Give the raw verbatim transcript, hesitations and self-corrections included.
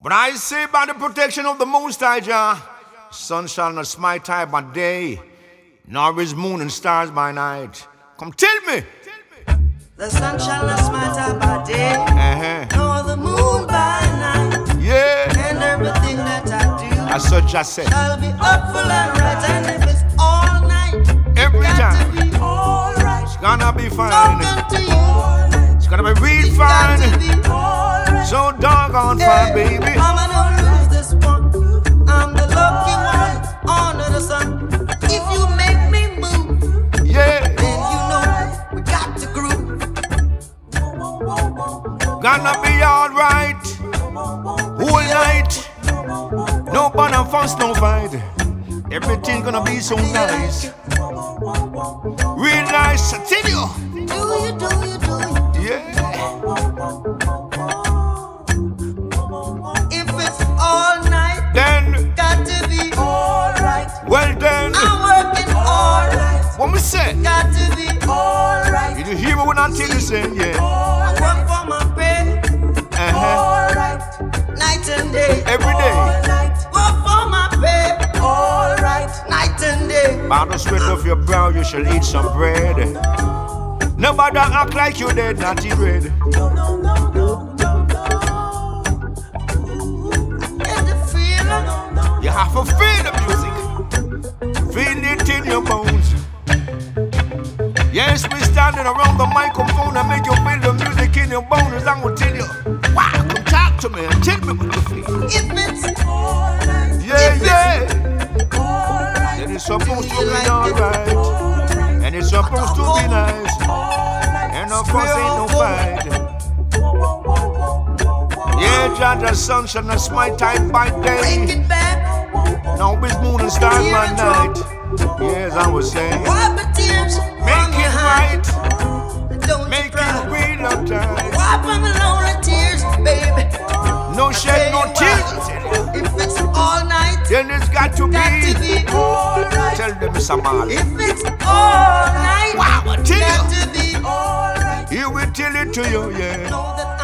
But I say by the protection of the Most High Jah, sun shall not smite I by day, nor his moon and stars by night. Come tell me. The sun shall not smite I by day, uh-huh. nor the moon by night. Yeah. And everything that I do, as such I said, shall be up full and right. And if it's all night, every it's got time to be all right. It's gonna be fine. Talking to you, it's gonna be real it's fine. got to be all right. So doggone Yeah. fine, baby. Mama, don't lose this one. I'm the lucky one under the sun. If you make me move, Yeah. then you know we got to groove. Gonna be alright. Whole night. No fun and fuss, no fight. Everything gonna be so nice. Real nice, I tell you. Do you, do you, do you? Yeah. If it's all night, Then, got to be all right. well then, I'm working all right. what we say? Got to be all right. Did you hear me when I tell you say, yeah? I work for my pay. Uh-huh. All right. Night and day. Every day. All right. Work for my pay. All right. Night and day. By the sweat of your brow, you shall eat some bread. Nobody act like you dead, not eat bread. Get the feeling. You have to feel the music. Feel it in your bones. Yes, we standing around the microphone and make you feel the music in your bones. I'm gonna tell you, wow, come talk to me and tell me what you feel. If it's all right. Yeah, if yeah. It's all right. Then it's supposed to be like alright. Right. And it's supposed to be nice. And no fuss ain't no fight. Yeah, Jaja sun shall not smite tight by Break day. it back. Now it's moon and stars by night. Yes, I was saying, Wipe the tears. make it right. Don't Make you cry. it real uptight. Wipe them lonely tears, baby. No shed, no tears. If it's all night, Then it's got to got to be. be all right. Tell them somebody. If it's all night, Wow, I tell got you. to be all right. He will tell it to you, yeah. Know that